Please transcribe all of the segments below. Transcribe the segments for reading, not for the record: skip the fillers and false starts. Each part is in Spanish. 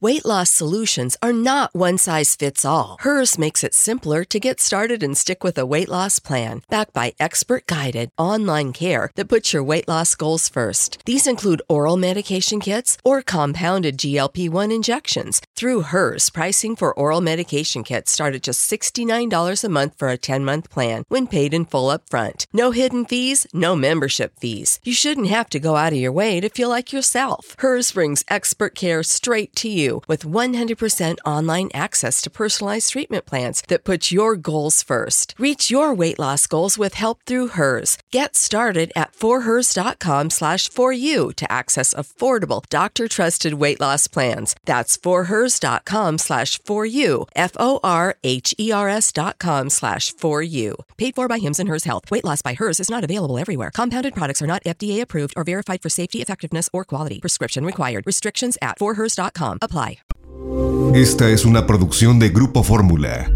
Weight loss solutions are not one size fits all. Hers makes it simpler to get started and stick with a weight loss plan, backed by expert-guided online care that puts your weight loss goals first. These include oral medication kits or compounded GLP-1 injections. Through Hers, pricing for oral medication kits start at just $69 a month for a 10-month plan when paid in full up front. No hidden fees, no membership fees. You shouldn't have to go out of your way to feel like yourself. Hers brings expert care straight to you with 100% online access to personalized treatment plans that put your goals first. Reach your weight loss goals with help through Hers. Get started at forhers.com/4u to access affordable, doctor-trusted weight loss plans. That's forhers.com/4u, forhers.com/4u. Paid for by Hims & Hers Health. Weight loss by Hers is not available everywhere. Compounded products are not FDA approved or verified for safety, effectiveness, or quality. Prescription required. Restrictions at forhers.com. Apply. Esta es una producción de Grupo Fórmula.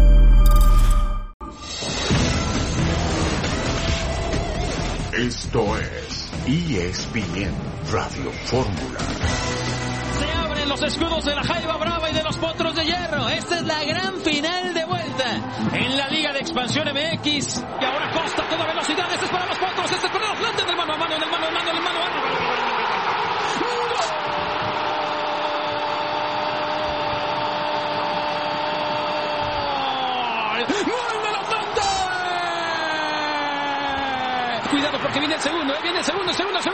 Esto es ESPN Radio Fórmula. Se abren los escudos de la Jaiba Brava y de los Potros de Hierro. Esta es la gran final de vuelta en la Liga de Expansión MX. Y ahora Costa a toda velocidad. Este es para los Potros. Este es para el Atlante del mano a mano, del mano a mano, del mano a mano. ¡Gol del Atlante! Cuidado porque viene el segundo, viene el segundo, ¡se dispara,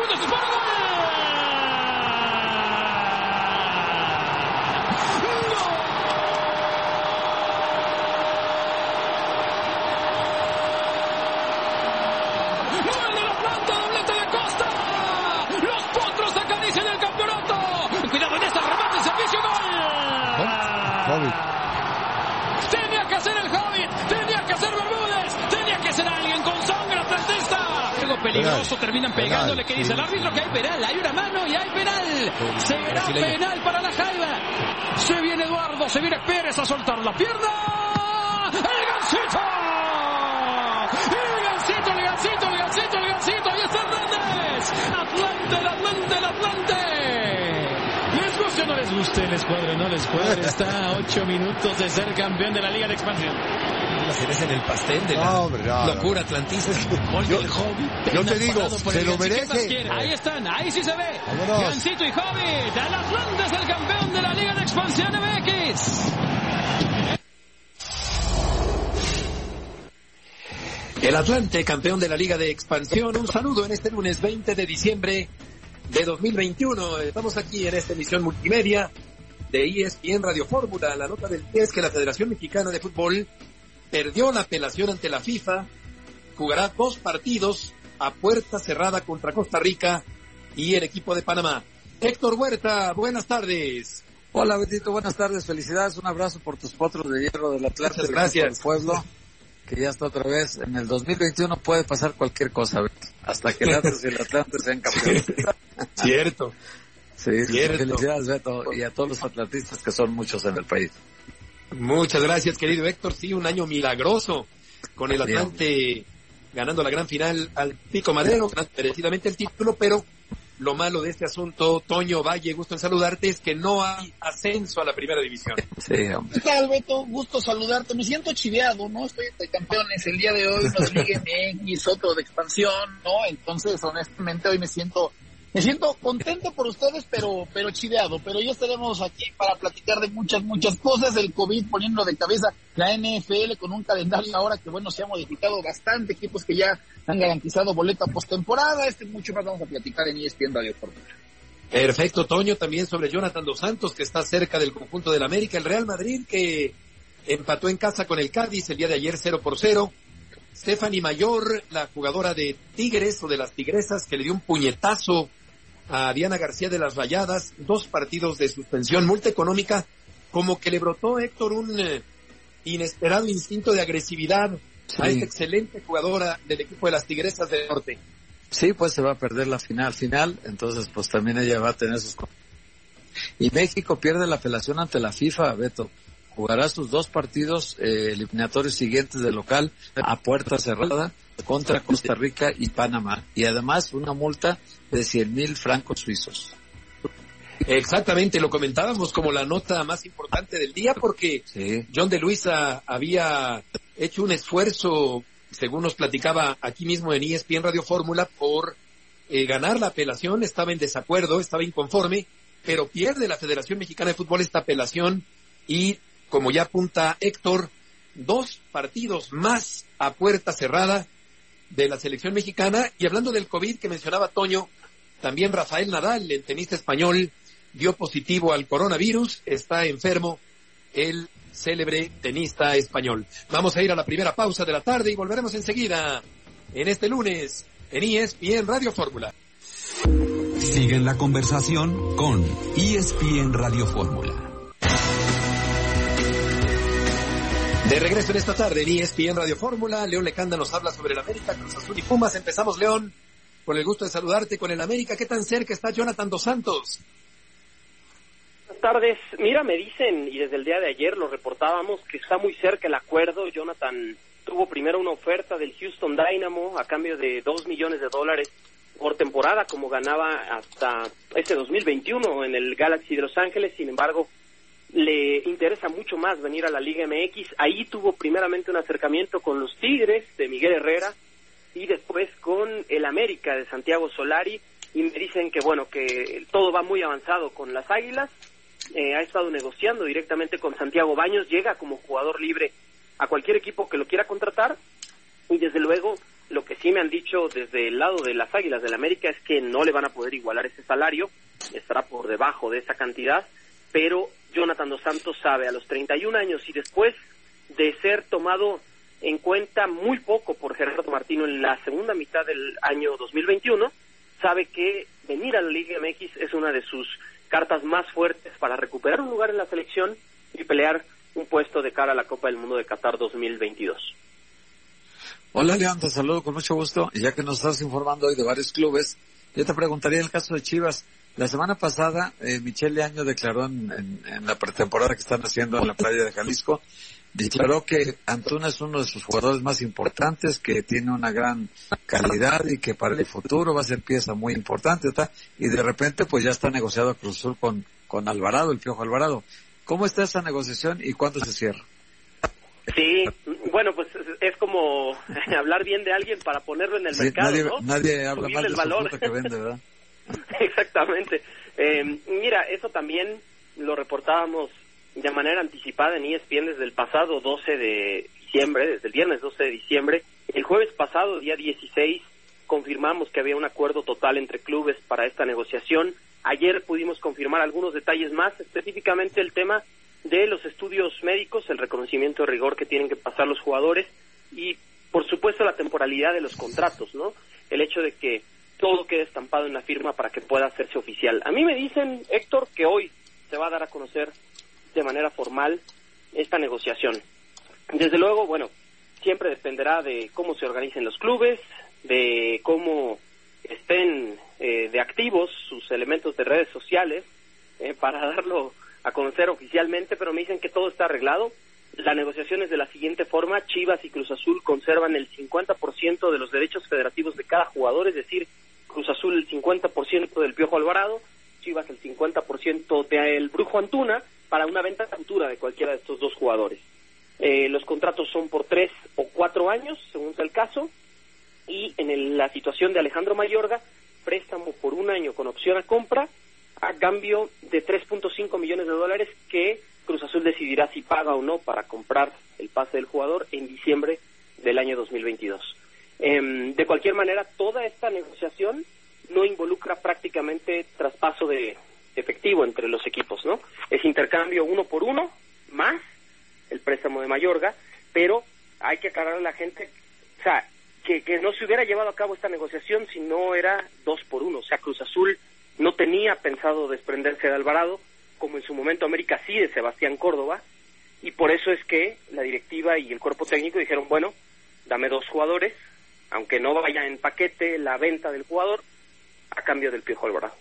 gol! ¡Gol del Atlante, doblete de Costa! ¡Los Potros acarician el campeonato! ¡Cuidado en este remate, servicio, gol! Tenía que hacer el Hobbit, tenía que hacer Bermúdez, tenía que ser alguien con sangre atlantista. Algo peligroso, terminan pegándole, que dice el árbitro que hay penal, hay una mano y hay penal. Será penal para la Jaiba. Se viene Eduardo, se viene Pérez a soltar la pierna. ¡El Gancito! Ahí está Hernández. El Atlante. ¿Les guste o no les guste? ¿Les cuadre o no les cuadre? Está a 8 minutos de ser campeón de la Liga de Expansión. La cereza en el pastel de la locura atlantista. Yo te digo, se lo merece. Ahí están, ahí sí se ve. Vámonos. Gancito y Hobbit. El Atlante es el campeón de la Liga de Expansión MX. El Atlante, campeón de la Liga de Expansión. Un saludo en este lunes 20 de diciembre de 2021. Estamos aquí en esta emisión multimedia de ESPN Radio Fórmula. La nota del día es que la Federación Mexicana de Fútbol perdió la apelación ante la FIFA. Jugará 2 partidos a puerta cerrada contra Costa Rica y el equipo de Panamá. Héctor Huerta, buenas tardes. Hola, Betito, buenas tardes. Felicidades, un abrazo por tus Potros de Hierro del Atlante. Muchas gracias. Del pueblo, que ya está otra vez. En el 2021 puede pasar cualquier cosa, Beto, hasta que el Atlas y el Atlante sean campeones. Cierto. Sí, Cierto. Felicidades, Beto, y a todos los atlantistas, que son muchos en el país. Muchas gracias, querido Héctor. Sí, un año milagroso con el Atlante ganando la gran final al Pico Madero, ganando merecidamente el título, pero lo malo de este asunto, Toño Valle, gusto en saludarte, es que no hay ascenso a la primera división. Sí, hombre. ¿Qué tal, Beto? Gusto saludarte. Me siento chiveado, ¿no? Estoy de campeones el día de hoy, uno de Liga MX, otro de expansión, ¿no? Entonces, honestamente, hoy me siento contento por ustedes, pero chiveado. Pero ya estaremos aquí para platicar de muchas cosas. El COVID poniendo de cabeza la NFL con un calendario ahora que, bueno, se ha modificado bastante. Equipos que ya han garantizado boleta postemporada. Mucho más vamos a platicar en ESPN Radio Fórmula. Perfecto, Toño, también sobre Jonathan Dos Santos, que está cerca del conjunto del América. El Real Madrid, que empató en casa con el Cádiz el día de ayer 0-0. Stephanie Mayor, la jugadora de Tigres o de las Tigresas, que le dio un puñetazo a Diana García de las Rayadas, 2 partidos de suspensión, multa económica, como que le brotó, Héctor, un inesperado instinto de agresividad a esta excelente jugadora del equipo de las Tigresas del Norte. Sí, pues se va a perder la final, entonces pues también ella va a tener sus... Y México pierde la apelación ante la FIFA, Beto. Jugará sus 2 partidos eliminatorios siguientes de local a puerta cerrada contra Costa Rica y Panamá. Y además una multa de 100,000 francos suizos. Exactamente, lo comentábamos como la nota más importante del día porque John de Luisa había hecho un esfuerzo, según nos platicaba aquí mismo en ESPN Radio Fórmula, por ganar la apelación. Estaba en desacuerdo, estaba inconforme, pero pierde la Federación Mexicana de Fútbol esta apelación y, como ya apunta Héctor, 2 partidos más a puerta cerrada de la selección mexicana. Y hablando del COVID que mencionaba Toño, también Rafael Nadal, el tenista español, dio positivo al coronavirus, está enfermo el célebre tenista español. Vamos a ir a la primera pausa de la tarde y volveremos enseguida en este lunes en ESPN Radio Fórmula. Sigue en la conversación con ESPN Radio Fórmula. De regreso en esta tarde en ESPN Radio Fórmula, León Lecanda nos habla sobre el América, Cruz Azul y Pumas. Empezamos, León, con el gusto de saludarte con el América. ¿Qué tan cerca está Jonathan Dos Santos? Buenas tardes. Mira, me dicen, y desde el día de ayer lo reportábamos, que está muy cerca el acuerdo. Jonathan tuvo primero una oferta del Houston Dynamo a cambio de $2 millones por temporada, como ganaba hasta este 2021 en el Galaxy de Los Ángeles. Sin embargo, le interesa mucho más venir a la Liga MX. Ahí tuvo primeramente un acercamiento con los Tigres de Miguel Herrera y después con el América de Santiago Solari, y me dicen que bueno, que todo va muy avanzado con las Águilas. Ha estado negociando directamente con Santiago Baños, llega como jugador libre a cualquier equipo que lo quiera contratar, y desde luego lo que sí me han dicho desde el lado de las Águilas del América es que no le van a poder igualar ese salario, estará por debajo de esa cantidad, pero Jonathan Dos Santos sabe, a los 31 años y después de ser tomado en cuenta muy poco por Gerardo Martino en la segunda mitad del año 2021, sabe que venir a la Liga MX es una de sus cartas más fuertes para recuperar un lugar en la selección y pelear un puesto de cara a la Copa del Mundo de Qatar 2022. Hola, León, te saludo con mucho gusto. Y ya que nos estás informando hoy de varios clubes, yo te preguntaría el caso de Chivas. La semana pasada, Michel Leaño declaró en la pretemporada que están haciendo en la playa de Jalisco, declaró que Antuna es uno de sus jugadores más importantes, que tiene una gran calidad y que para el futuro va a ser pieza muy importante, ¿tá? Y de repente pues ya está negociado Cruz Azul con Alvarado, el Piojo Alvarado. ¿Cómo está esa negociación y cuándo se cierra? Sí, bueno, pues es como hablar bien de alguien para ponerlo en el mercado, ¿no? Nadie habla mal de su fruta que vende, ¿verdad? Exactamente. Mira, eso también lo reportábamos de manera anticipada en ESPN desde el pasado 12 de diciembre, desde el viernes 12 de diciembre. El jueves pasado, día 16, confirmamos que había un acuerdo total entre clubes para esta negociación. Ayer pudimos confirmar algunos detalles más, específicamente el tema de los estudios médicos, el reconocimiento de rigor que tienen que pasar los jugadores y, por supuesto, la temporalidad de los contratos, ¿no? El hecho de que todo quede estampado en la firma para que pueda hacerse oficial. A mí me dicen, Héctor, que hoy se va a dar a conocer de manera formal esta negociación. Desde luego, bueno, siempre dependerá de cómo se organicen los clubes, de cómo estén de activos sus elementos de redes sociales para darlo a conocer oficialmente, pero me dicen que todo está arreglado. La negociación es de la siguiente forma: Chivas y Cruz Azul conservan el 50% de los derechos federativos de cada jugador, es decir, Cruz Azul el 50% del Piojo Alvarado, Chivas el 50% del Brujo Antuna, para una venta futura de cualquiera de estos dos jugadores. Los contratos son por 3 o 4 años, según sea el caso, y en la situación de Alejandro Mayorga, préstamo por 1 año con opción a compra, a cambio de $3.5 millones que Cruz Azul decidirá si paga o no para comprar el pase del jugador en diciembre del año 2022. De cualquier manera, toda esta negociación no involucra prácticamente traspaso de efectivo entre los equipos, ¿no? Es intercambio 1 por 1 más el préstamo de Mayorga, pero hay que aclarar a la gente, o sea, que no se hubiera llevado a cabo esta negociación si no era 2 por 1, o sea, Cruz Azul no tenía pensado desprenderse de Alvarado, como en su momento América sí de Sebastián Córdoba, y por eso es que la directiva y el cuerpo técnico dijeron, bueno, dame 2 jugadores, aunque no vaya en paquete la venta del jugador, a cambio del Piojo Alvarado.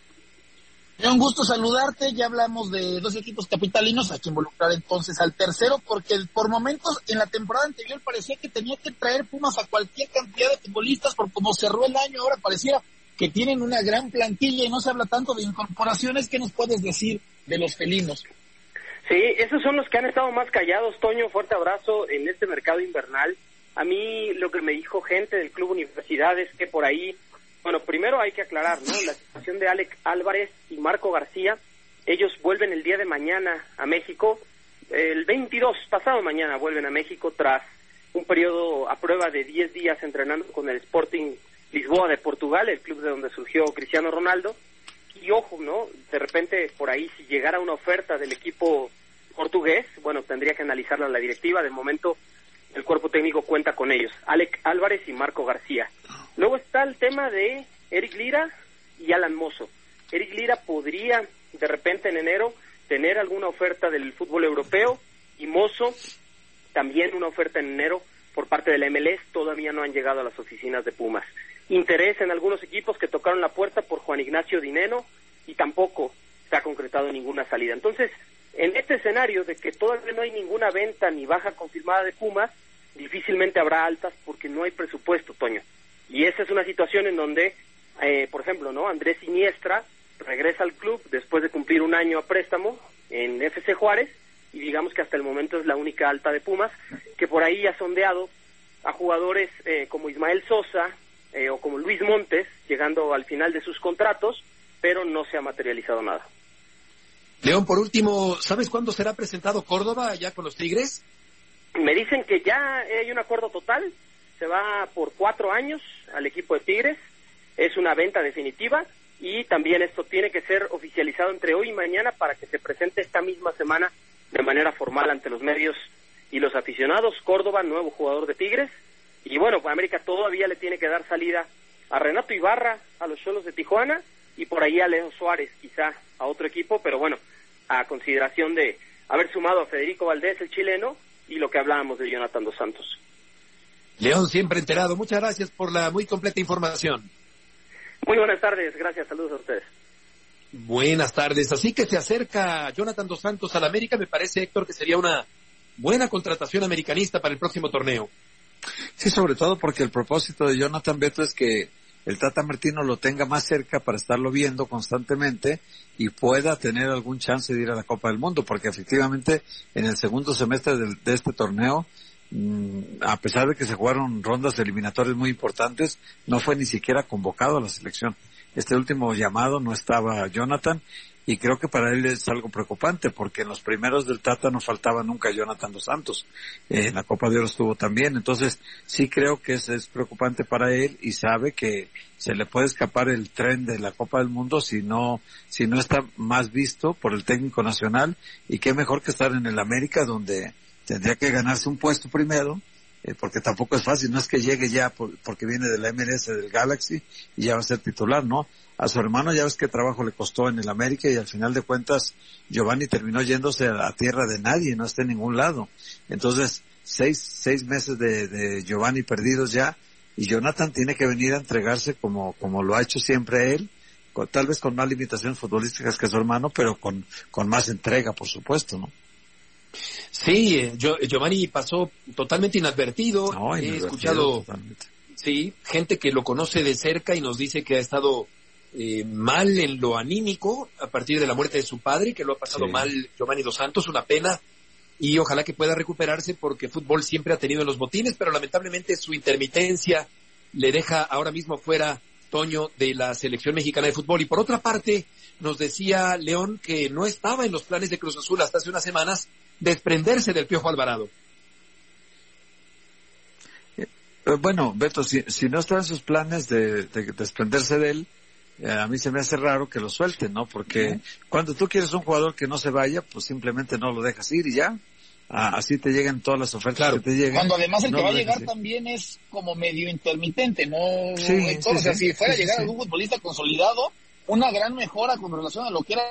Un gusto saludarte, ya hablamos de 2 equipos capitalinos, hay que involucrar entonces al tercero, porque por momentos en la temporada anterior parecía que tenía que traer Pumas a cualquier cantidad de futbolistas, por cómo cerró el año, ahora parecía que tienen una gran plantilla y no se habla tanto de incorporaciones. ¿Qué nos puedes decir de los felinos? Sí, esos son los que han estado más callados, Toño. Fuerte abrazo en este mercado invernal. A mí lo que me dijo gente del Club Universidad es que por ahí, bueno, primero hay que aclarar, ¿no? La situación de Alec Álvarez y Marco García. Ellos vuelven el día de mañana a México, el 22, pasado mañana vuelven a México tras un periodo a prueba de 10 días entrenando con el Sporting Lisboa de Portugal, el club de donde surgió Cristiano Ronaldo. Y ojo, ¿no? De repente por ahí si llegara una oferta del equipo portugués, bueno, tendría que analizarla la directiva. De momento el cuerpo técnico cuenta con ellos, Alec Álvarez y Marco García. Luego está el tema de Eric Lira y Alan Mozo. Eric Lira podría de repente en enero tener alguna oferta del fútbol europeo, y Mozo también una oferta en enero por parte de la MLS. Todavía no han llegado a las oficinas de Pumas. Interés en algunos equipos que tocaron la puerta por Juan Ignacio Dineno y tampoco se ha concretado ninguna salida. Entonces, en este escenario de que todavía no hay ninguna venta ni baja confirmada de Pumas, difícilmente habrá altas porque no hay presupuesto, Toño. Y esa es una situación en donde, por ejemplo, ¿no? Andrés Iniestra regresa al club después de cumplir un año a préstamo en FC Juárez, y digamos que hasta el momento es la única alta de Pumas, que por ahí ha sondeado a jugadores como Ismael Sosa o como Luis Montes, llegando al final de sus contratos, pero no se ha materializado nada. León, por último, ¿sabes cuándo será presentado Córdoba allá con los Tigres? Me dicen que ya hay un acuerdo total, se va por 4 años al equipo de Tigres, es una venta definitiva, y también esto tiene que ser oficializado entre hoy y mañana para que se presente esta misma semana de manera formal ante los medios y los aficionados. Córdoba, nuevo jugador de Tigres, y bueno, América todavía le tiene que dar salida a Renato Ibarra, a los Xolos de Tijuana, y por ahí a Leo Suárez, quizá a otro equipo, pero bueno, a consideración de haber sumado a Federico Valdés, el chileno, y lo que hablábamos de Jonathan Dos Santos. León, siempre enterado. Muchas gracias por la muy completa información. Muy buenas tardes, gracias, saludos a ustedes. Buenas tardes. Así que se acerca Jonathan Dos Santos al América. Me parece, Héctor, que sería una buena contratación americanista para el próximo torneo. Sí, sobre todo porque el propósito de Jonathan, Beto, es que el Tata Martino lo tenga más cerca para estarlo viendo constantemente y pueda tener algún chance de ir a la Copa del Mundo, porque efectivamente en el segundo semestre de este torneo, a pesar de que se jugaron rondas eliminatorias muy importantes, no fue ni siquiera convocado a la selección. Este último llamado no estaba Jonathan, y creo que para él es algo preocupante, porque en los primeros del Tata no faltaba nunca Jonathan Dos Santos. En la Copa de Oro estuvo también, entonces sí creo que es preocupante para él, y sabe que se le puede escapar el tren de la Copa del Mundo si no está más visto por el técnico nacional, y qué mejor que estar en el América, donde tendría que ganarse un puesto primero, porque tampoco es fácil, no es que llegue ya porque viene de la MLS, del Galaxy, y ya va a ser titular, ¿no? A su hermano ya ves qué trabajo le costó en el América, y al final de cuentas Giovanni terminó yéndose a tierra de nadie, no está en ningún lado. Entonces, seis meses de Giovanni perdidos ya, y Jonathan tiene que venir a entregarse como lo ha hecho siempre él, tal vez con más limitaciones futbolísticas que su hermano, pero con más entrega, por supuesto, ¿no? Sí, Giovanni pasó totalmente inadvertido. He escuchado totalmente. Sí, gente que lo conoce de cerca y nos dice que ha estado mal en lo anímico a partir de la muerte de su padre, que lo ha pasado mal Giovanni Dos Santos, una pena, y ojalá que pueda recuperarse, porque fútbol siempre ha tenido en los botines, pero lamentablemente su intermitencia le deja ahora mismo fuera, Toño, de la selección mexicana de fútbol. Y por otra parte, nos decía León que no estaba en los planes de Cruz Azul hasta hace unas semanas desprenderse del Piojo Alvarado. Bueno, Beto, si no está en sus planes de desprenderse de él, a mí se me hace raro que lo suelten, ¿no? Porque cuando tú quieres un jugador que no se vaya, pues simplemente no lo dejas ir y ya. Así te llegan todas las ofertas que te llegan. Cuando además el que va a llegar también es como medio intermitente, ¿no? O sea, si fuera a llegar algún futbolista consolidado, una gran mejora con relación a lo que era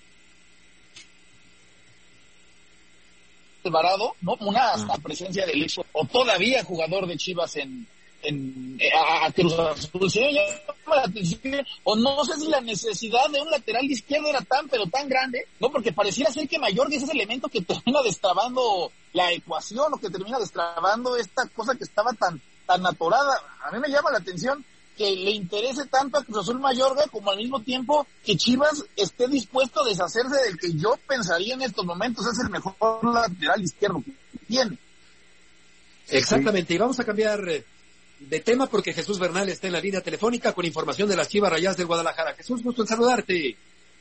Alvarado, ¿no? Una hasta presencia del ex o todavía jugador de Chivas a Cruz Azul. Sí, llama la atención, o no sé si la necesidad de un lateral izquierdo era tan grande, ¿no? Porque pareciera ser que Mayorga es ese elemento que termina destrabando la ecuación, o que termina destrabando esta cosa que estaba tan atorada. A mí me llama la atención que le interese tanto a Cruz Azul Mayorga como al mismo tiempo que Chivas esté dispuesto a deshacerse del que yo pensaría en estos momentos es el mejor lateral izquierdo que tiene. Exactamente, y vamos a cambiar de tema porque Jesús Bernal está en la línea telefónica con información de las Chivas Rayadas del Guadalajara. Jesús, gusto en saludarte.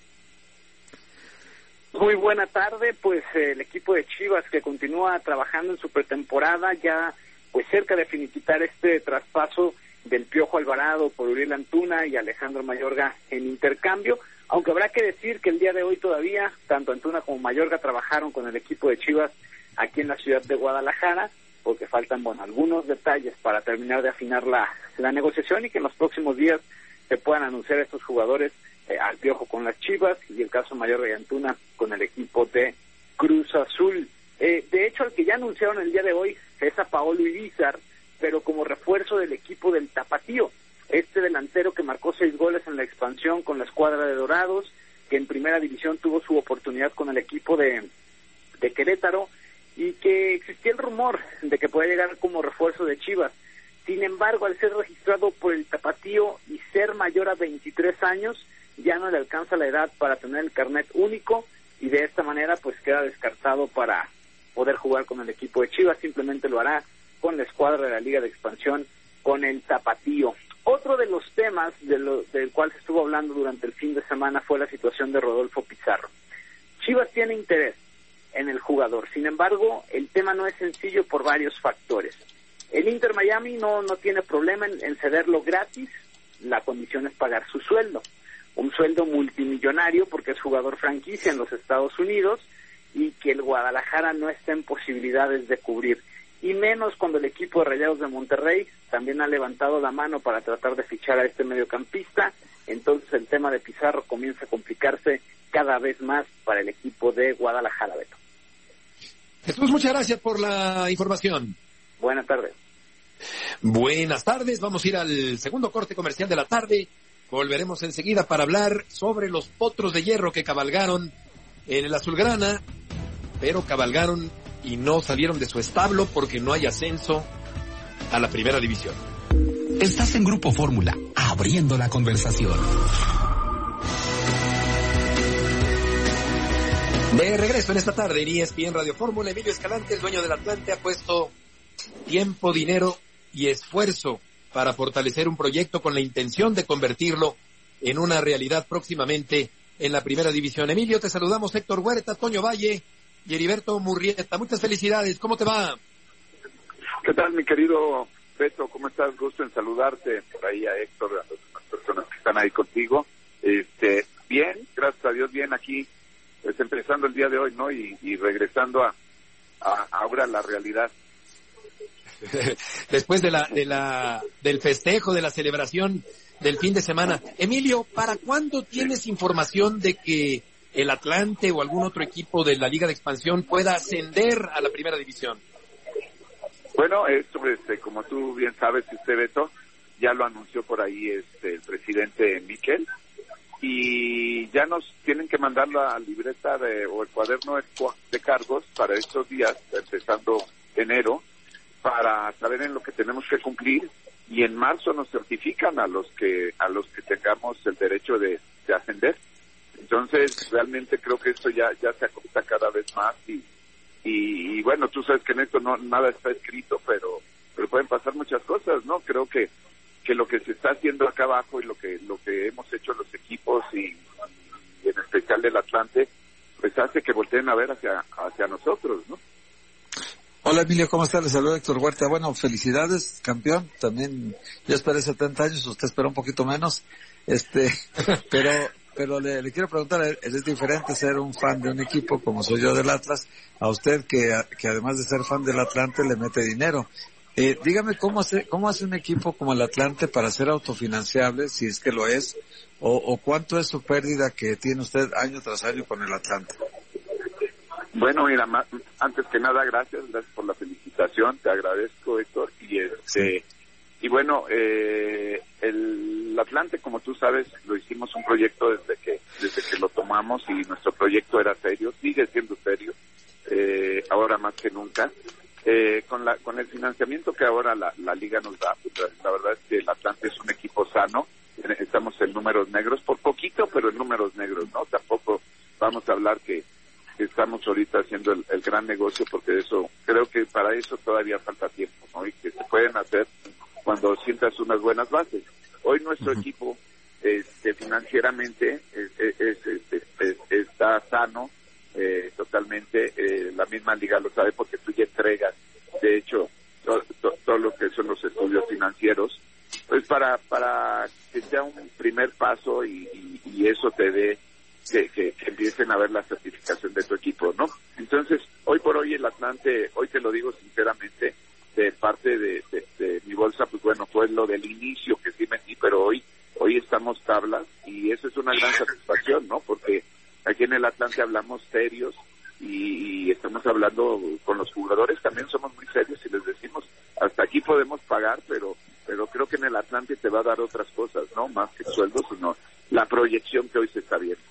Muy buena tarde, pues el equipo de Chivas que continúa trabajando en su pretemporada ya pues cerca de finiquitar este traspaso del Piojo Alvarado por Uriel Antuna y Alejandro Mayorga en intercambio, aunque habrá que decir que el día de hoy todavía tanto Antuna como Mayorga trabajaron con el equipo de Chivas aquí en la ciudad de Guadalajara, porque faltan algunos detalles para terminar de afinar la negociación y que en los próximos días se puedan anunciar estos jugadores al Piojo con las Chivas y el caso Mayorga y Antuna con el equipo de Cruz Azul. De hecho, el que ya anunciaron el día de hoy es a Paolo Irizar, pero como refuerzo del equipo del Tapatío, este delantero que marcó 6 goles en la expansión con la escuadra de Dorados, que en primera división tuvo su oportunidad con el equipo de Querétaro, y que existía el rumor de que podía llegar como refuerzo de Chivas. Sin embargo, al ser registrado por el Tapatío y ser mayor a 23 años, ya no le alcanza la edad para tener el carnet único, y de esta manera pues queda descartado para poder jugar con el equipo de Chivas. Simplemente lo hará con la escuadra de la Liga de Expansión, con el Tapatío. Otro de los temas del cual se estuvo hablando durante el fin de semana fue la situación de Rodolfo Pizarro. Chivas tiene interés en el jugador, sin embargo, el tema no es sencillo por varios factores. El Inter Miami no tiene problema en cederlo gratis, la condición es pagar su sueldo, un sueldo multimillonario porque es jugador franquicia en los Estados Unidos y que el Guadalajara no está en posibilidades de cubrir, y menos cuando el equipo de Rayados de Monterrey también ha levantado la mano para tratar de fichar a este mediocampista. Entonces el tema de Pizarro comienza a complicarse cada vez más para el equipo de Guadalajara, Beto. Jesús, muchas gracias por la información. Buenas tardes. Buenas tardes, vamos a ir al segundo corte comercial de la tarde. Volveremos enseguida para hablar sobre los potros de hierro que cabalgaron en el azulgrana, pero cabalgaron y no salieron de su establo porque no hay ascenso a la primera división. Estás en Grupo Fórmula, abriendo la conversación. De regreso en esta tarde en ESPN Radio Fórmula, Emilio Escalante, el dueño del Atlante, ha puesto tiempo, dinero y esfuerzo para fortalecer un proyecto con la intención de convertirlo en una realidad próximamente en la primera división. Emilio, te saludamos Héctor Huerta, Toño Valle y Heriberto Murrieta. Muchas felicidades, ¿cómo te va? ¿Qué tal, mi querido Beto? ¿Cómo estás? Gusto en saludarte, por ahí a Héctor, a las personas que están ahí contigo. Bien, gracias a Dios, bien aquí, pues empezando el día de hoy, ¿no? Y regresando a ahora la realidad. Después del festejo, de la celebración del fin de semana. Emilio, ¿para cuándo tienes información de que el Atlante o algún otro equipo de la Liga de Expansión pueda ascender a la primera división? Bueno, esto, como tú bien sabes, Beto, ya lo anunció por ahí el presidente Miquel, y ya nos tienen que mandar la libreta o el cuaderno de cargos para estos días, empezando enero, para saber en lo que tenemos que cumplir, y en marzo nos certifican a los que tengamos el derecho de ascender. Entonces realmente creo que esto ya se acorta cada vez más, y bueno, tú sabes que en esto nada está escrito, pero pueden pasar muchas cosas, ¿no? Creo que lo que se está haciendo acá abajo y lo que hemos hecho los equipos y en especial del Atlante, pues hace que volteen a ver hacia nosotros, ¿no? Hola Emilio, ¿cómo estás? Le saluda Héctor Huerta. Bueno, felicidades, campeón. También yo esperé 70 años, usted esperó un poquito menos. Pero le quiero preguntar, ¿es diferente ser un fan de un equipo como soy yo del Atlas a usted que además de ser fan del Atlante le mete dinero? Dígame cómo hace un equipo como el Atlante para ser autofinanciable, si es que lo es, o cuánto es su pérdida que tiene usted año tras año con el Atlante. Bueno, mira, antes que nada, gracias por la felicitación, te agradezco, Héctor, y bueno, el Atlante, como tú sabes, lo hicimos un proyecto desde que lo tomamos, y nuestro proyecto era serio, sigue siendo serio, ahora más que nunca. Con el financiamiento que ahora la liga nos da, pues la verdad es el Atlante es un equipo sano. Estamos en números negros, por poquito, pero en números negros, ¿no? Tampoco vamos a hablar que estamos ahorita haciendo el gran negocio, porque eso, creo que para eso todavía falta tiempo, ¿no? Y que se pueden hacer cuando sientas unas buenas bases. Hoy nuestro equipo financieramente está sano, totalmente. La misma liga lo sabe, porque tú ya entregas, de hecho, todo lo que son los estudios financieros, pues para que sea un primer paso y eso te dé que empiecen a ver la certificación de tu equipo, ¿no? Entonces, hoy por hoy el Atlante, hoy te lo digo sinceramente, de parte de mi bolsa, pues bueno, fue lo del inicio que sí metí, pero hoy estamos tablas, y eso es una gran satisfacción, ¿no? Porque aquí en el Atlante hablamos serios y estamos hablando con los jugadores, también somos muy serios y les decimos, hasta aquí podemos pagar, pero creo que en el Atlante te va a dar otras cosas, ¿no? Más que sueldos, sino la proyección que hoy se está viendo.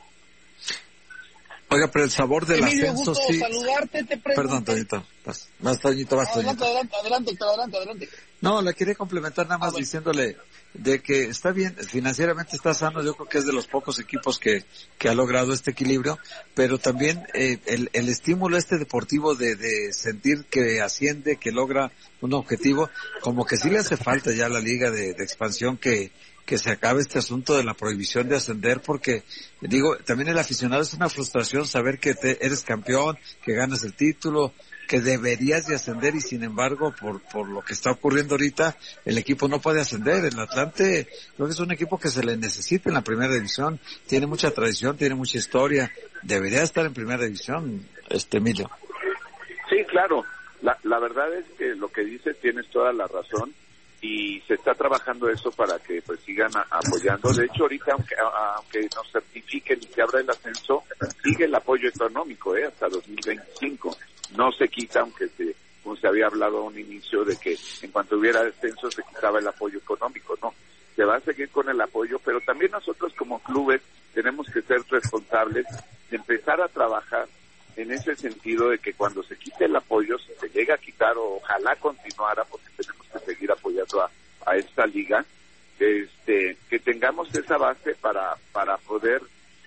Oiga, pero el sabor del Emilio, ascenso gusto sí. saludarte, te pregunto. Perdón, Toñito. Más Toñito, vas, Toñito. Adelante. No, le quería complementar nada más diciéndole de que está bien, financieramente está sano, yo creo que es de los pocos equipos que ha logrado este equilibrio, pero también el estímulo deportivo de sentir que asciende, que logra un objetivo, como que sí le hace falta ya a la liga de expansión que se acabe este asunto de la prohibición de ascender, porque digo, también el aficionado es una frustración saber que eres campeón, que ganas el título, que deberías de ascender, y sin embargo, por lo que está ocurriendo ahorita, el equipo no puede ascender. El Atlante creo que es un equipo que se le necesita en la primera división, tiene mucha tradición, tiene mucha historia, debería estar en primera división, Emilio. Sí, claro, la verdad es que lo que dices tienes toda la razón, y se está trabajando eso para que pues sigan apoyando. De hecho, ahorita aunque nos certifiquen y se abra el ascenso, sigue el apoyo económico hasta 2025. No se quita, aunque como se había hablado a un inicio de que en cuanto hubiera ascenso se quitaba el apoyo económico. No, se va a seguir con el apoyo, pero también nosotros como clubes tenemos que ser responsables de empezar a trabajar en ese sentido, de que cuando se quite el apoyo, si se llega a quitar, o ojalá continuara, porque tenemos que seguir apoyando a esta liga, que tengamos esa base para poder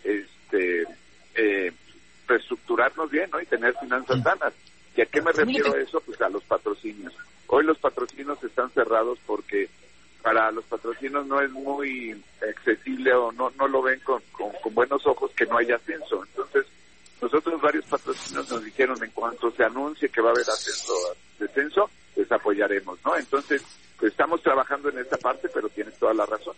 reestructurarnos bien, ¿no? Y tener finanzas sanas. ¿Y a qué me refiero a eso? Pues a los patrocinios. Hoy los patrocinios están cerrados porque para los patrocinios no es muy accesible, o no lo ven con buenos ojos que no haya ascenso. Entonces, nosotros varios patrocinios nos dijeron, en cuanto se anuncie que va a haber descenso, les apoyaremos, ¿no? Entonces, pues estamos trabajando en esa parte, pero tienes toda la razón.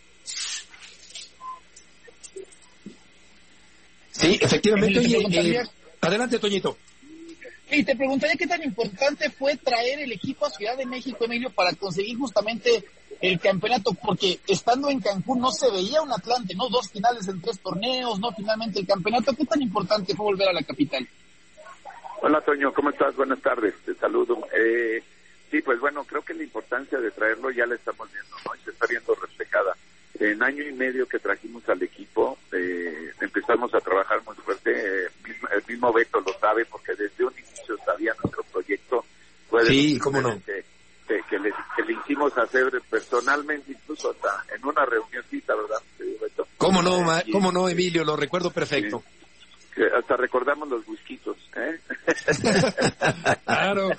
Sí, efectivamente. Oye, adelante, Toñito. Y te preguntaría qué tan importante fue traer el equipo a Ciudad de México, Emilio, para conseguir justamente el campeonato, porque estando en Cancún no se veía un Atlante, ¿no? 2 finales en 3 torneos, ¿no? Finalmente el campeonato. ¿Qué tan importante fue volver a la capital? Hola, Toño, ¿cómo estás? Buenas tardes, te saludo. Sí, pues bueno, creo que la importancia de traerlo ya la estamos viendo, ¿no? Y se está viendo reflejada. En año y medio que trajimos al equipo, empezamos a trabajar muy fuerte. El mismo Beto lo sabe, porque desde un inicio sabía nuestro proyecto. Sí, cómo no. Que le hicimos hacer personalmente, incluso hasta en una reunioncita, ¿verdad, Beto? ¿Cómo no, Emilio? Lo recuerdo perfecto. Sí, hasta recordamos los whiskitos, ¿eh? Claro.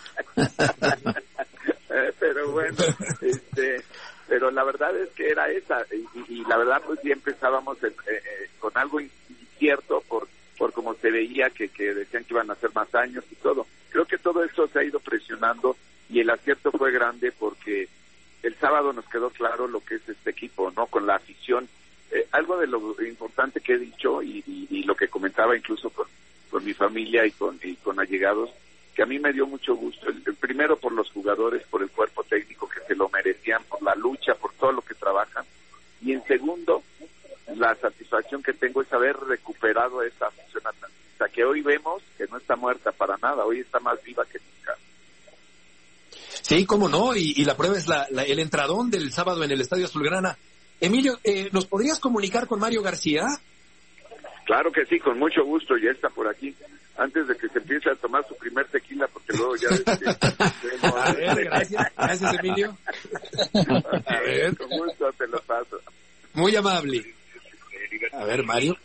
Pero bueno, pero la verdad es que era esa, y la verdad pues ya empezábamos con algo incierto por como se veía que decían que iban a hacer más años y todo. Creo que todo eso se ha ido presionando, y el acierto fue grande, porque el sábado nos quedó claro lo que es este equipo, ¿no? Con la afición. Algo de lo importante que he dicho y lo que comentaba incluso con mi familia y con allegados, que a mí me dio mucho gusto, el primero por los jugadores, por el cuerpo técnico, que se lo merecían, por la lucha, por todo lo que trabajan, y en segundo, la satisfacción que tengo es haber recuperado esa afición atlantista, que hoy vemos que no está muerta para nada, hoy está más viva que nunca. Sí, cómo no, y la prueba es el entradón del sábado en el Estadio Azulgrana. Emilio, ¿nos podrías comunicar con Mario García? Claro que sí, con mucho gusto, ya está por aquí. Antes de que se empiece a tomar su primer tequila, porque luego ya... Gracias, Emilio. A ver. Con gusto te lo paso. Muy amable. A ver, Mario.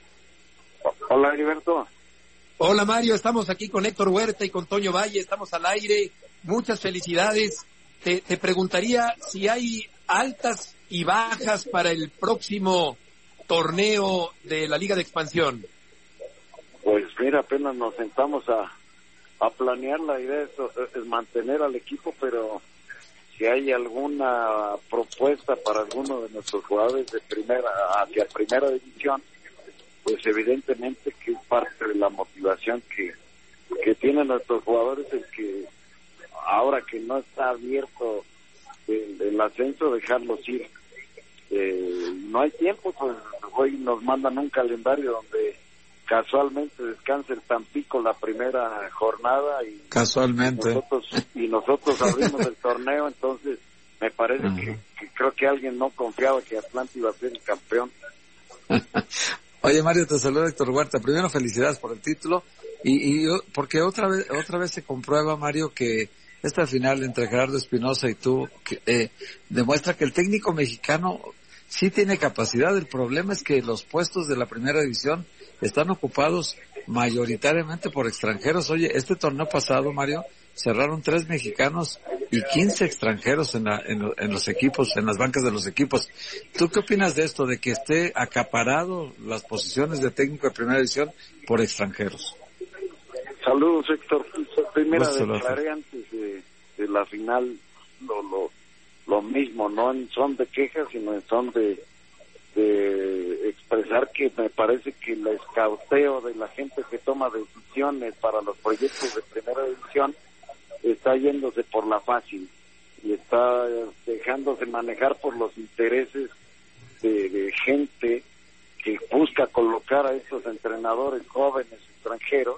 Hola, Heriberto. Hola, Mario. Estamos aquí con Héctor Huerta y con Toño Valle. Estamos al aire. Muchas felicidades. Te preguntaría si hay altas y bajas para el próximo torneo de la Liga de Expansión. Pues mira, apenas nos sentamos a planear. La idea es mantener al equipo, pero si hay alguna propuesta para alguno de nuestros jugadores de hacia primera división, pues evidentemente que es parte de la motivación que tienen nuestros jugadores, el que ahora que no está abierto el ascenso, dejarlos ir. No hay tiempo, pues hoy nos mandan un calendario donde casualmente descansa el Tampico la primera jornada y casualmente nosotros abrimos el torneo. Entonces me parece que creo que alguien no confiaba que Atlante iba a ser el campeón. Oye, Mario, te saluda Héctor Huerta. Primero, felicidades por el título y porque otra vez se comprueba, Mario, que esta final entre Gerardo Espinosa y tú demuestra que el técnico mexicano sí tiene capacidad. El problema es que los puestos de la primera división están ocupados mayoritariamente por extranjeros. Oye, este torneo pasado, Mario, cerraron 3 mexicanos y 15 extranjeros en los equipos, en las bancas de los equipos. ¿Tú qué opinas de esto, de que esté acaparado las posiciones de técnico de primera división por extranjeros? Saludos, Héctor. Primero declaré antes de la final lo mismo, no en son de quejas, sino en son de expresar que me parece que el escauteo de la gente que toma decisiones para los proyectos de primera división está yéndose por la fácil y está dejándose manejar por los intereses de gente que busca colocar a estos entrenadores jóvenes extranjeros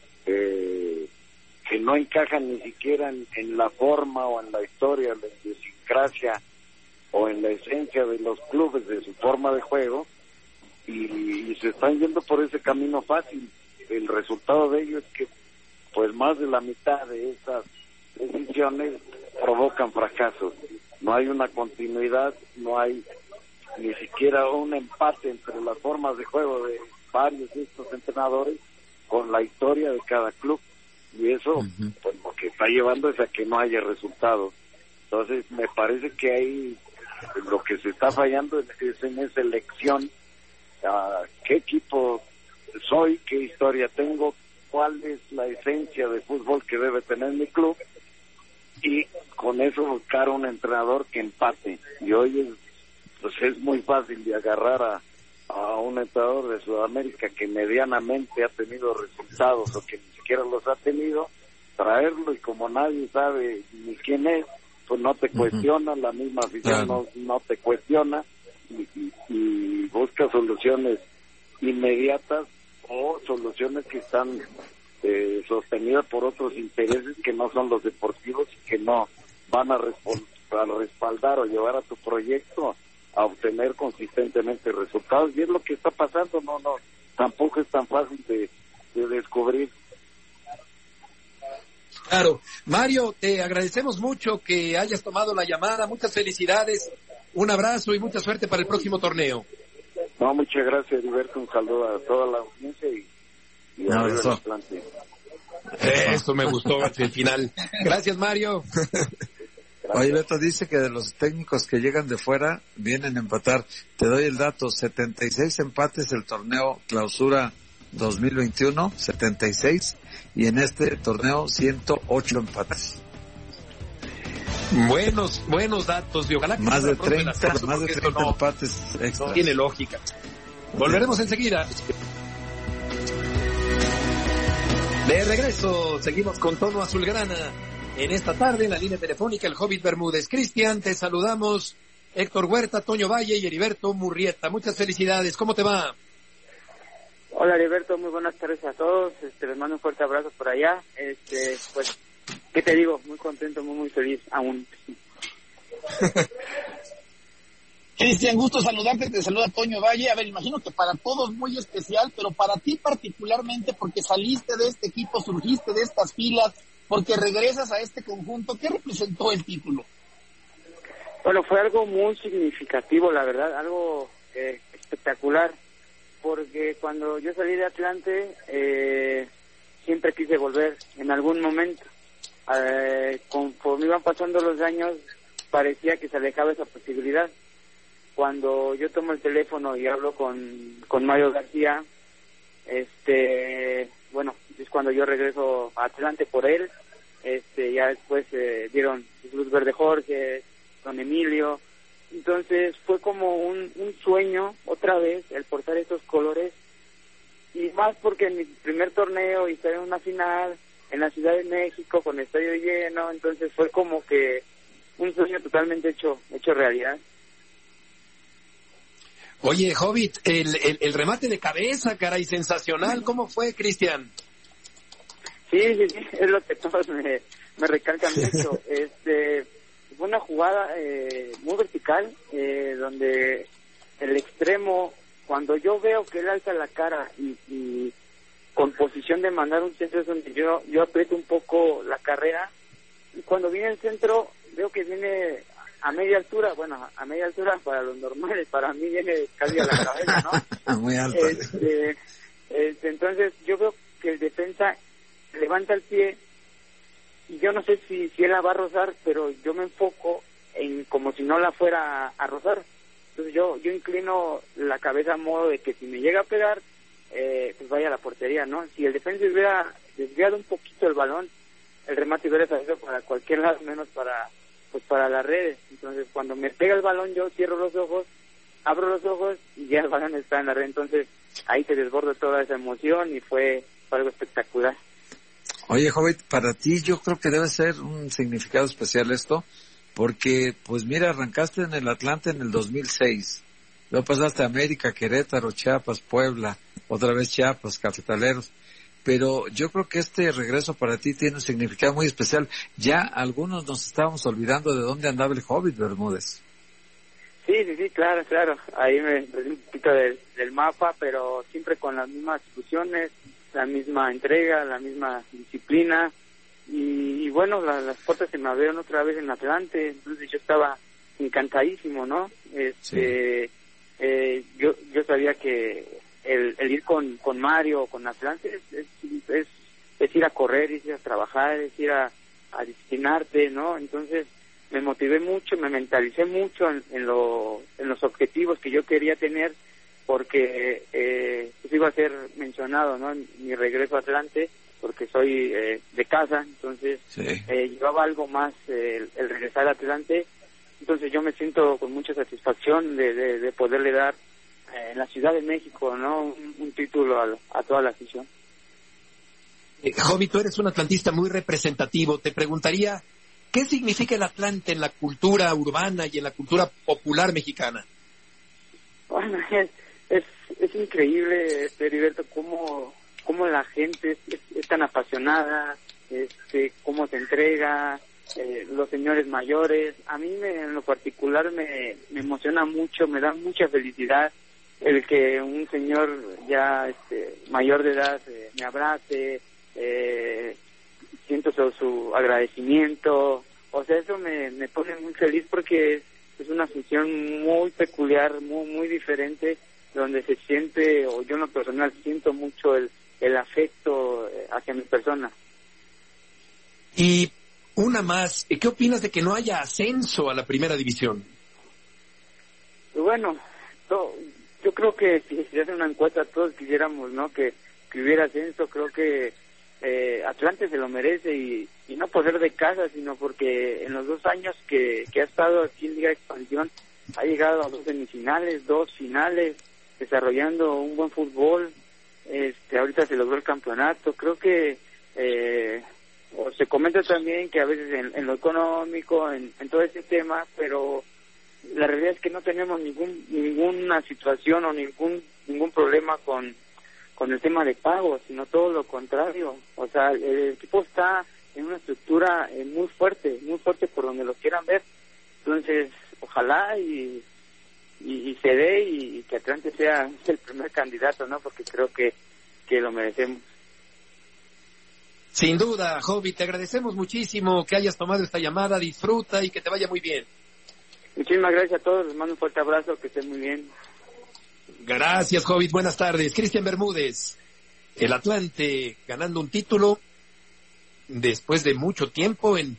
que no encajan ni siquiera en la forma o en la historia, la idiosincrasia o en la esencia de los clubes, de su forma de juego, y se están yendo por ese camino fácil. El resultado de ello es que pues más de la mitad de esas decisiones provocan fracasos. No hay una continuidad, no hay ni siquiera un empate entre las formas de juego de varios de estos entrenadores con la historia de cada club, y eso pues lo que está llevando es a que no haya resultados. Entonces me parece que ahí lo que se está fallando es en esa elección, qué equipo soy, qué historia tengo, cuál es la esencia de fútbol que debe tener mi club, y con eso buscar un entrenador que empate. Y hoy es muy fácil de agarrar a un entrenador de Sudamérica que medianamente ha tenido resultados o que ni siquiera los ha tenido, traerlo, y como nadie sabe ni quién es, pues no te cuestiona, la misma afición no te cuestiona, y busca soluciones inmediatas o soluciones que están sostenidas por otros intereses que no son los deportivos y que no van a respaldar o llevar a tu proyecto a obtener consistentemente resultados. Y es lo que está pasando, no tampoco es tan fácil de descubrir. Claro. Mario, te agradecemos mucho que hayas tomado la llamada. Muchas felicidades, un abrazo y mucha suerte para el próximo torneo. No, muchas gracias, Heriberto. Un saludo a toda la audiencia y a Atlante. Esto me gustó al final. Gracias, Mario. Oye, Beto, dice que de los técnicos que llegan de fuera vienen a empatar. Te doy el dato: 76 empates el torneo Clausura 2021, 76, y en este torneo 108 empates. Buenos datos, y ojalá que más de 30 empates extras. No tiene lógica. Volveremos enseguida. De regreso, seguimos con Tono Azulgrana. En esta tarde, en la línea telefónica, el Hobbit Bermúdez. Cristian, te saludamos. Héctor Huerta, Toño Valle y Heriberto Murrieta. Muchas felicidades. ¿Cómo te va? Hola, Heriberto. Muy buenas tardes a todos. Les mando un fuerte abrazo por allá. Pues, ¿qué te digo? Muy contento, muy feliz aún. Cristian, gusto saludarte. Te saluda Toño Valle. A ver, imagino que para todos muy especial, pero para ti particularmente, porque saliste de este equipo, surgiste de estas filas, porque regresas a este conjunto. ¿Qué representó el título? Bueno, fue algo muy significativo, la verdad, algo espectacular, porque cuando yo salí de Atlante, siempre quise volver en algún momento. Conforme iban pasando los años, parecía que se alejaba esa posibilidad. Cuando yo tomo el teléfono y hablo con Mario García, bueno, es cuando yo regreso a Atlante por él. Ya después dieron luz verde Jorge, don Emilio. Entonces fue como un sueño otra vez el portar estos colores, y más porque en mi primer torneo y estar en una final en la Ciudad de México con el estadio lleno, entonces fue como que un sueño totalmente hecho realidad. Oye, Hobbit, el remate de cabeza, caray, sensacional. ¿Cómo fue, Cristian? Sí, es lo que todos me recalcan mucho. Fue una jugada muy vertical, donde el extremo, cuando yo veo que él alza la cara y con posición de mandar un centro, es donde yo aprieto un poco la carrera, y cuando viene el centro veo que viene a media altura, bueno, a media altura para los normales, para mí viene casi a la cabeza, ¿no? Muy alto. Entonces yo veo que el defensa levanta el pie, y yo no sé si él la va a rozar, pero yo me enfoco en como si no la fuera a rozar. Entonces yo inclino la cabeza a modo de que si me llega a pegar, pues vaya a la portería, ¿no? Si el defensa hubiera desviado un poquito el balón, el remate hubiera salido para cualquier lado, menos para las redes. Entonces cuando me pega el balón, yo cierro los ojos, abro los ojos y ya el balón está en la red. Entonces ahí se desborda toda esa emoción y fue algo espectacular. Oye, Hobbit, para ti yo creo que debe ser un significado especial esto, porque, pues mira, arrancaste en el Atlante en el 2006, luego pasaste a América, Querétaro, Chiapas, Puebla, otra vez Chiapas, Cafetaleros, pero yo creo que este regreso para ti tiene un significado muy especial. Ya algunos nos estábamos olvidando de dónde andaba el Hobbit Bermúdez. Sí, claro, ahí me perdí un poquito del mapa, pero siempre con las mismas ilusiones, la misma entrega, la misma disciplina, y bueno, las puertas se me abrieron otra vez en Atlante. Entonces yo estaba encantadísimo, ¿no? Yo sabía que el ir con Mario o con Atlante es ir a correr, es ir a trabajar, es ir a disciplinarte, ¿no? Entonces me motivé mucho, me mentalicé mucho en los objetivos que yo quería tener, porque pues iba a ser mencionado, ¿no? En mi regreso a Atlante, porque soy de casa, entonces llevaba algo más el regresar a Atlante. Entonces yo me siento con mucha satisfacción de poderle dar en la Ciudad de México, ¿no? Un título a toda la afición. Jovi, tú eres un atlantista muy representativo. Te preguntaría, ¿qué significa el Atlante en la cultura urbana y en la cultura popular mexicana? Bueno, es increíble, Heriberto, cómo la gente es tan apasionada, cómo se entrega, los señores mayores. A mí en lo particular me emociona mucho, me da mucha felicidad el que un señor ya mayor de edad me abrace, siento su agradecimiento. O sea, eso me pone muy feliz, porque es una función muy peculiar, muy diferente, donde se siente, o yo en lo personal siento mucho el afecto hacia mi persona. Y una más, ¿qué opinas de que no haya ascenso a la primera división? Bueno, yo creo que si se hace una encuesta todos quisiéramos, ¿no? que hubiera ascenso. Creo que Atlante se lo merece, y no por ser de casa, sino porque en los 2 años que ha estado aquí en Liga de Expansión ha llegado a 2 semifinales, 2 finales, desarrollando un buen fútbol. Ahorita se logró el campeonato. Creo que se comenta también que a veces en lo económico, en todo ese tema, pero la realidad es que no tenemos ninguna situación o ningún problema con el tema de pago, sino todo lo contrario. O sea, el equipo está en una estructura muy fuerte por donde lo quieran ver. Entonces, ojalá y se dé, y que Atlante sea el primer candidato, ¿no? Porque creo que lo merecemos. Sin duda, Jovi, te agradecemos muchísimo que hayas tomado esta llamada. Disfruta y que te vaya muy bien. Muchísimas gracias a todos, les mando un fuerte abrazo, que estén muy bien. Gracias, Jovit, buenas tardes. Cristian Bermúdez, el Atlante ganando un título después de mucho tiempo. En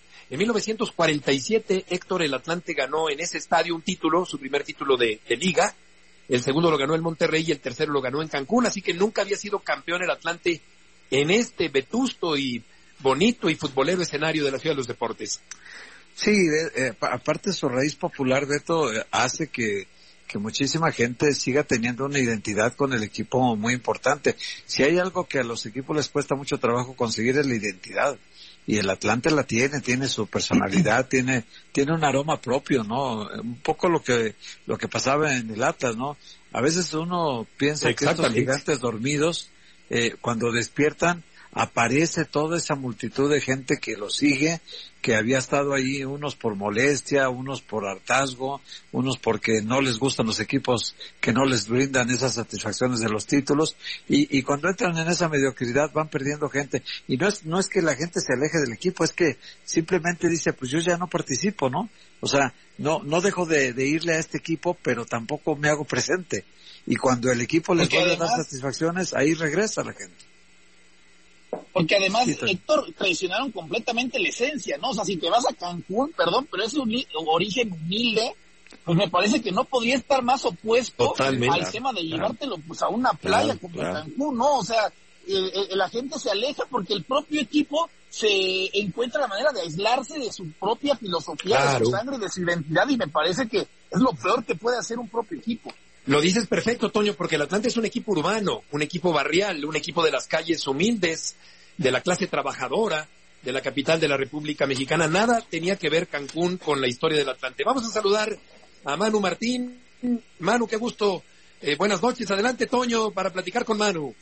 1947, Héctor, el Atlante ganó en ese estadio un título, su primer título de liga. El segundo lo ganó el Monterrey y el tercero lo ganó en Cancún, así que nunca había sido campeón el Atlante en este vetusto y bonito y futbolero escenario de la Ciudad de los Deportes. Sí, aparte su raíz popular, Beto, hace que muchísima gente siga teniendo una identidad con el equipo muy importante. Si hay algo que a los equipos les cuesta mucho trabajo conseguir es la identidad. Y el Atlante la tiene su personalidad, tiene un aroma propio, ¿no? Un poco lo que pasaba en el Atlas, ¿no? A veces uno piensa que estos gigantes dormidos, cuando despiertan, aparece toda esa multitud de gente que lo sigue, que había estado ahí, unos por molestia, unos por hartazgo, unos porque no les gustan los equipos que no les brindan esas satisfacciones de los títulos, y cuando entran en esa mediocridad van perdiendo gente, y no es que la gente se aleje del equipo, es que simplemente dice, pues yo ya no participo, ¿no? O sea, no dejo de irle a este equipo, pero tampoco me hago presente, y cuando el equipo les vuelve a dar satisfacciones, ahí regresa la gente. Porque además, Héctor, traicionaron completamente la esencia, ¿no? O sea, si te vas a Cancún, perdón, pero es un origen humilde, pues me parece que no podría estar más opuesto al tema de llevártelo pues a una playa como Cancún, ¿no? O sea, la gente se aleja porque el propio equipo se encuentra la manera de aislarse de su propia filosofía, de su sangre, de su identidad, y me parece que es lo peor que puede hacer un propio equipo. Lo dices perfecto, Toño, porque el Atlante es un equipo urbano, un equipo barrial, un equipo de las calles humildes, de la clase trabajadora, de la capital de la República Mexicana. Nada tenía que ver Cancún con la historia del Atlante. Vamos a saludar a Manu Martín. Manu, qué gusto. Buenas noches. Adelante, Toño, para platicar con Manu.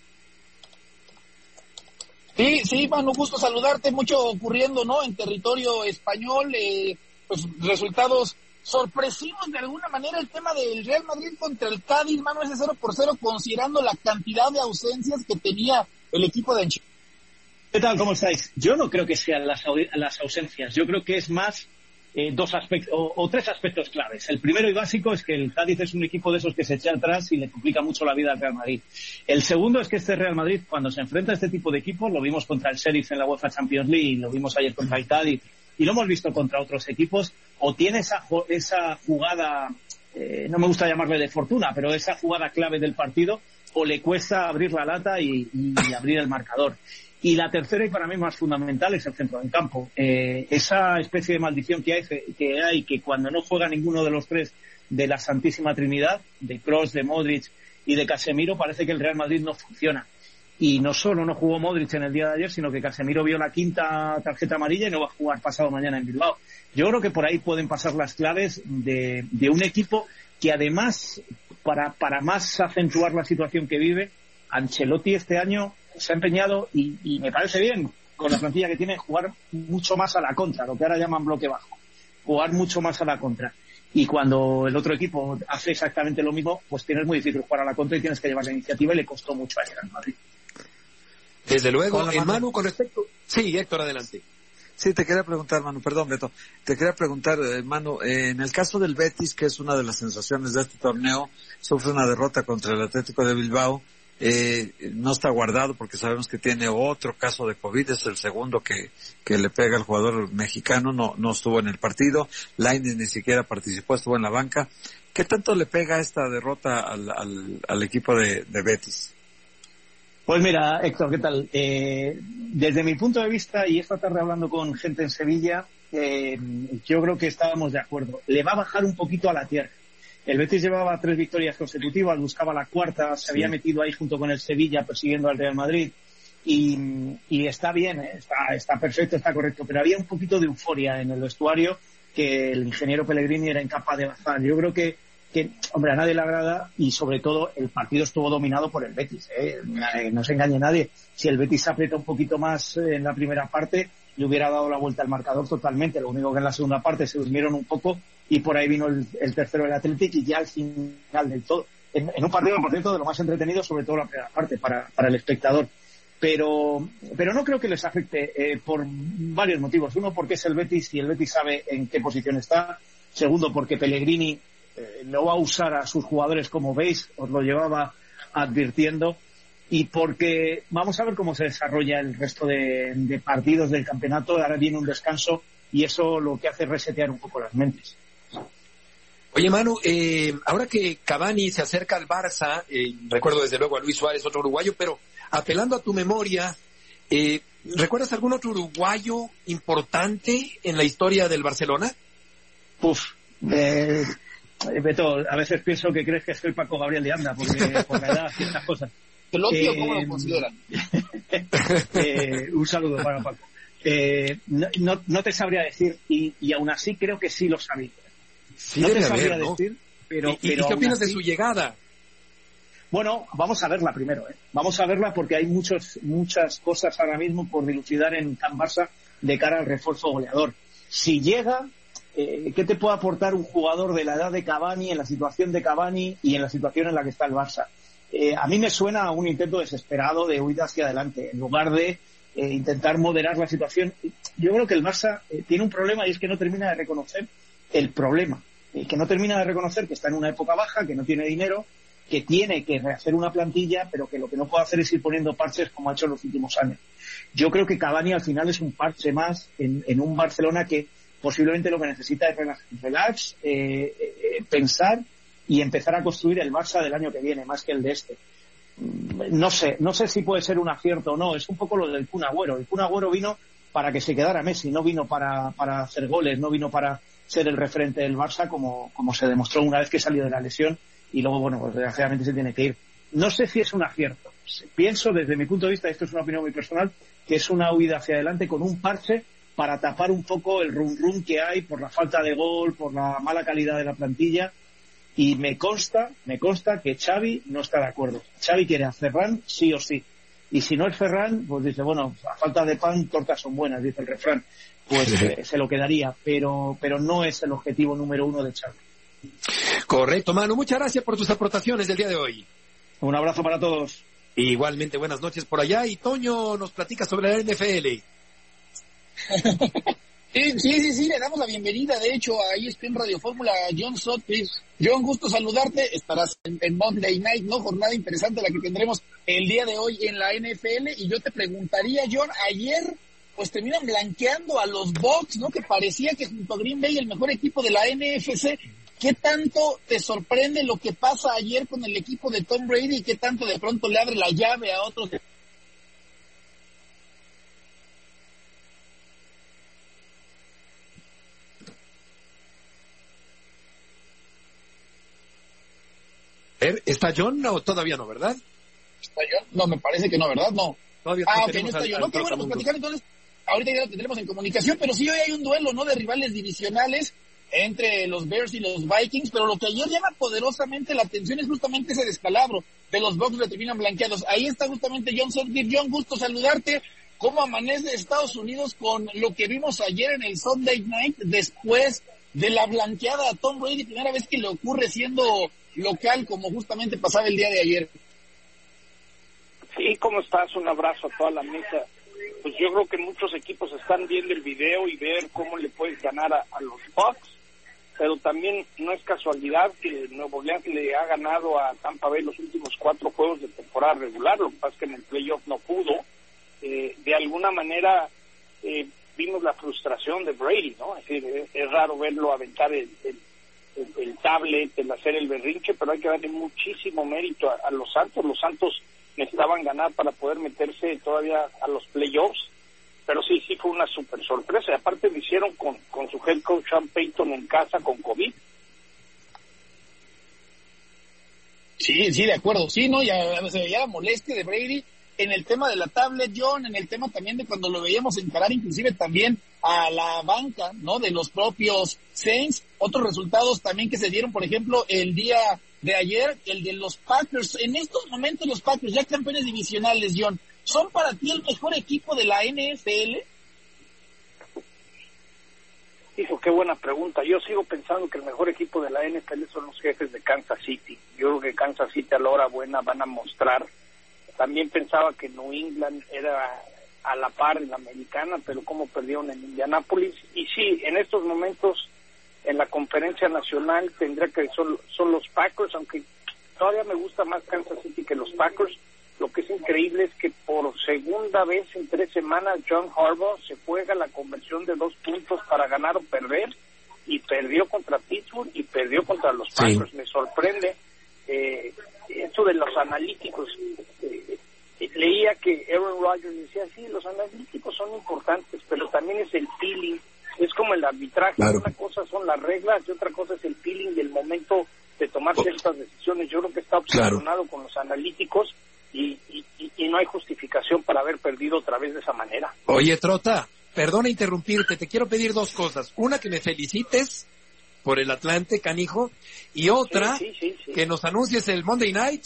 Sí, Manu, gusto saludarte. Mucho ocurriendo, ¿no? En territorio español, pues resultados sorpresivos de alguna manera. El tema del Real Madrid contra el Cádiz, Manu, ese 0-0, considerando la cantidad de ausencias que tenía el equipo de Ancelotti. ¿Qué tal? ¿Cómo estáis? Yo no creo que sean las ausencias. Yo creo que es más dos aspectos o tres aspectos claves. El primero y básico es que el Cádiz es un equipo de esos que se echa atrás y le complica mucho la vida al Real Madrid. El segundo es que este Real Madrid, cuando se enfrenta a este tipo de equipos, lo vimos contra el Sheriff en la UEFA Champions League, lo vimos ayer contra el Cádiz y lo hemos visto contra otros equipos, o tiene esa jugada, no me gusta llamarle de fortuna, pero esa jugada clave del partido, o le cuesta abrir la lata y abrir el marcador. Y la tercera, y para mí más fundamental, es el centro del campo. Esa especie de maldición que hay, que cuando no juega ninguno de los tres de la Santísima Trinidad, de Kroos, de Modric y de Casemiro, parece que el Real Madrid no funciona. Y no solo no jugó Modric en el día de ayer, sino que Casemiro vio la quinta tarjeta amarilla y no va a jugar pasado mañana en Bilbao. Yo creo que por ahí pueden pasar las claves de un equipo que además, para más acentuar la situación que vive, Ancelotti este año se ha empeñado, y me parece bien, con la plantilla que tiene, jugar mucho más a la contra, lo que ahora llaman bloque bajo, jugar mucho más a la contra. Y cuando el otro equipo hace exactamente lo mismo, pues tienes muy difícil jugar a la contra y tienes que llevar la iniciativa, y le costó mucho ayer al Madrid. Desde luego, Manu, con respecto... Sí, Héctor, adelante. Sí, te quería preguntar, Manu, perdón, Beto. Te quería preguntar, Manu, en el caso del Betis, que es una de las sensaciones de este torneo, sufre una derrota contra el Atlético de Bilbao. No está guardado porque sabemos que tiene otro caso de COVID, es el segundo que le pega al jugador mexicano, no estuvo en el partido, Lainez ni siquiera participó, estuvo en la banca. ¿Qué tanto le pega esta derrota al equipo de Betis? Pues mira, Héctor, ¿qué tal? Desde mi punto de vista, y esta tarde hablando con gente en Sevilla, yo creo que estábamos de acuerdo. Le va a bajar un poquito a la tierra. El Betis llevaba 3 victorias consecutivas, buscaba la cuarta, se había metido ahí junto con el Sevilla persiguiendo al Real Madrid, y está bien, está perfecto, está correcto, pero había un poquito de euforia en el vestuario que el ingeniero Pellegrini era incapaz de bajar. Yo creo que hombre, a nadie le agrada, y sobre todo el partido estuvo dominado por el Betis, no se engañe nadie. Si el Betis aprieta un poquito más en la primera parte, le hubiera dado la vuelta al marcador totalmente. Lo único que en la segunda parte se durmieron un poco, y por ahí vino el tercero del Athletic, y ya al final del todo, en un partido, por cierto, de lo más entretenido, sobre todo la primera parte, para el espectador. Pero no creo que les afecte por varios motivos. Uno, porque es el Betis y el Betis sabe en qué posición está. Segundo, porque Pellegrini no va a usar a sus jugadores como veis, os lo llevaba advirtiendo. Y porque vamos a ver cómo se desarrolla el resto de partidos del campeonato. Ahora viene un descanso y eso lo que hace es resetear un poco las mentes. Oye, Manu, ahora que Cavani se acerca al Barça, recuerdo desde luego a Luis Suárez, otro uruguayo, pero apelando a tu memoria, ¿recuerdas algún otro uruguayo importante en la historia del Barcelona? Beto, a veces pienso que crees que soy Paco Gabriel de Anda, porque por la edad y estas cosas. ¿El otro cómo lo consideran? Un saludo para Paco. No te sabría decir, y aún así creo que sí lo sabía. Sí, no te debe sabría haber, ¿no? decir, pero ¿Y qué opinas de su llegada? Bueno, vamos a verla primero, Vamos a verla porque hay muchas cosas ahora mismo por dilucidar en Can Barça de cara al refuerzo goleador. Si llega, ¿qué te puede aportar un jugador de la edad de Cavani, en la situación de Cavani y en la situación en la que está el Barça? A mí me suena a un intento desesperado de huida hacia adelante, en lugar de intentar moderar la situación. Yo creo que el Barça tiene un problema y es que no termina de reconocer el problema, que no termina de reconocer que está en una época baja, que no tiene dinero, que tiene que rehacer una plantilla, pero que lo que no puede hacer es ir poniendo parches como ha hecho en los últimos años. Yo creo que Cavani al final es un parche más en un Barcelona que posiblemente lo que necesita es relax, pensar y empezar a construir el Barça del año que viene, más que el de este. No sé si puede ser un acierto o no, es un poco lo del Kun Agüero. El Kun Agüero vino para que se quedara Messi, no vino para hacer goles, no vino para ser el referente del Barça como se demostró una vez que salió de la lesión y luego, bueno, pues desgraciadamente se tiene que ir. No sé si es un acierto. Pienso, desde mi punto de vista, esto es una opinión muy personal, que es una huida hacia adelante con un parche para tapar un poco el rum que hay por la falta de gol, por la mala calidad de la plantilla. Y me consta que Xavi no está de acuerdo. Xavi quiere a Ferran sí o sí. Y si no es Ferran, pues dice, bueno, a falta de pan, tortas son buenas, dice el refrán. Pues se lo quedaría, pero no es el objetivo número uno de Xavi. Correcto, Manu. Muchas gracias por tus aportaciones del día de hoy. Un abrazo para todos. Igualmente, buenas noches por allá. Y Toño nos platica sobre la NFL. Sí, le damos la bienvenida, de hecho, a ESPN Radio Fórmula, John Sottis. John, gusto saludarte, estarás en Monday Night, ¿no? Jornada interesante la que tendremos el día de hoy en la NFL, y yo te preguntaría, John, ayer, pues terminan blanqueando a los Bucs, ¿no? Que parecía que junto a Green Bay el mejor equipo de la NFC. ¿Qué tanto te sorprende lo que pasa ayer con el equipo de Tom Brady y qué tanto de pronto le abre la llave a otros? ¿Está John o todavía no, verdad? ¿Está John? No, me parece que no, ¿verdad? No. Todavía ok, no está John. No, qué bueno, pues platicar entonces. Ahorita ya lo tendremos en comunicación, pero sí hoy hay un duelo, ¿no? De rivales divisionales entre los Bears y los Vikings, pero lo que ayer llama poderosamente la atención es justamente ese descalabro de los Bucs que terminan blanqueados. Ahí está justamente John Sotgir. John, gusto saludarte. ¿Cómo amanece Estados Unidos con lo que vimos ayer en el Sunday Night después de la blanqueada a Tom Brady? Primera vez que le ocurre siendo local, como justamente pasaba el día de ayer. Sí, ¿cómo estás? Un abrazo a toda la mesa. Pues yo creo que muchos equipos están viendo el video y ver cómo le puedes ganar a los Bucs, pero también no es casualidad que Nuevo Orleans le ha ganado a Tampa Bay los últimos 4 juegos de temporada regular. Lo que pasa es que en el playoff no pudo. De alguna manera vimos la frustración de Brady, ¿no? Es decir, es raro verlo aventar el tablet, el hacer el berrinche, pero hay que darle muchísimo mérito a los Santos. Los Santos necesitaban ganar para poder meterse todavía a los playoffs, pero sí fue una super sorpresa, y aparte lo hicieron con su head coach Sean Payton en casa con COVID. Sí, de acuerdo, sí, ¿no? Ya la molestia de Brady en el tema de la tablet, John, en el tema también de cuando lo veíamos encarar inclusive también a la banca, ¿no? De los propios Saints. Otros resultados también que se dieron, por ejemplo, el día de ayer, el de los Packers. En estos momentos los Packers, ya campeones divisionales, John, ¿son para ti el mejor equipo de la NFL? Hijo, qué buena pregunta. Yo sigo pensando que el mejor equipo de la NFL son los Jefes de Kansas City. Yo creo que Kansas City a la hora buena van a mostrar. También pensaba que New England era a la par en la americana, pero como perdieron en Indianápolis. Y sí, en estos momentos en la conferencia nacional tendría que son los Packers, aunque todavía me gusta más Kansas City que los Packers. Lo que es increíble es que por segunda vez en 3 semanas John Harbaugh se juega la conversión de 2 puntos para ganar o perder, y perdió contra Pittsburgh y perdió contra los Packers. Sí. Me sorprende eso de los analíticos. Leía que Aaron Rodgers decía, sí, los analíticos son importantes, pero también es el feeling, es como el arbitraje. Claro. Una cosa son las reglas y otra cosa es el feeling del momento de tomar ciertas decisiones. Yo creo que está obsesionado con los analíticos y no hay justificación para haber perdido otra vez de esa manera. Oye, Trota, perdona interrumpirte, te quiero pedir 2 cosas. Una, que me felicites por el Atlante, canijo, y otra, sí. Que nos anuncies el Monday Night.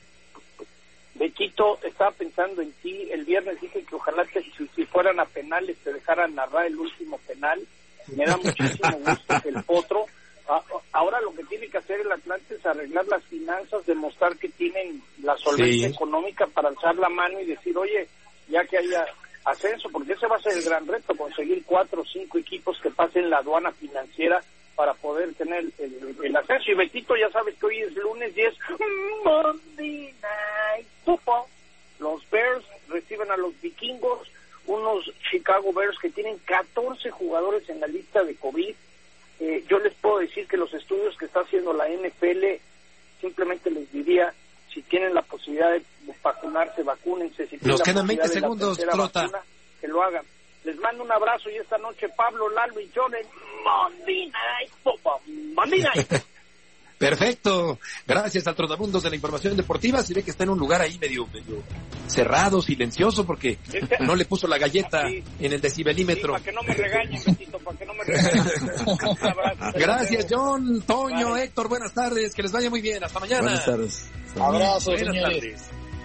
Bequito, estaba pensando en ti. El viernes dije que ojalá que si fueran a penales te dejaran narrar el último penal. Me da muchísimo gusto que el Potro. Ahora lo que tiene que hacer el Atlante es arreglar las finanzas, demostrar que tienen la solvencia económica para alzar la mano y decir, oye, ya que haya ascenso, porque ese va a ser el gran reto, conseguir 4 o 5 equipos que pasen la aduana financiera para poder tener el ascenso. Y Betito, ya sabes que hoy es lunes y es Monday Night Football. Los Bears reciben a los Vikingos, unos Chicago Bears que tienen 14 jugadores en la lista de COVID. Yo les puedo decir que los estudios que está haciendo la NFL, simplemente les diría, si tienen la posibilidad de vacunarse, vacúnense. Si nos quedan 20 segundos, Trota. Vacuna, que lo hagan. Les mando un abrazo y esta noche Pablo, Lalo y John en Monday Night Football. Monday Night. Perfecto. Gracias al Trotamundos de la información deportiva. Se ve que está en un lugar ahí medio cerrado, silencioso, porque no le puso la galleta en el decibelímetro. Sí, para que no me regañen, Betito, para que no me regañen. Un abrazo. Gracias, John, Toño, Héctor, buenas tardes. Que les vaya muy bien. Hasta mañana. Buenas tardes. Abrazo, buenas señores. Tardes.